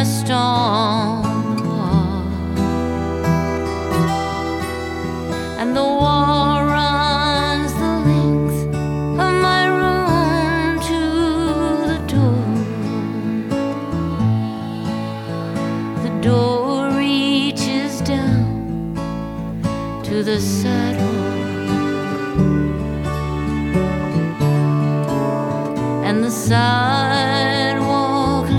rest on the wall, and the wall runs the length of my room to the door. The door reaches down to the sidewalk, and the sound